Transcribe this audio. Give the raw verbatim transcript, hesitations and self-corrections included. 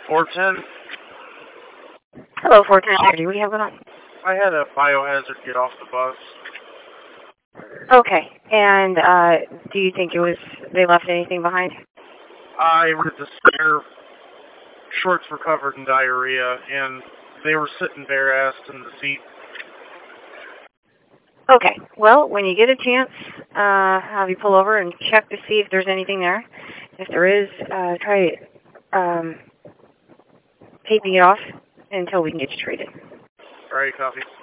four ten. Hello, four ten. What do you have going on? I had a biohazard get off the bus. Okay, and uh, do you think it was they left anything behind? I read the spare shorts were covered in diarrhea, and they were sitting bare-assed in the seat. Okay, well, when you get a chance, uh, have you pull over and check to see if there's anything there. If there is, uh, try um, taping it off until we can get you treated. All right, copy.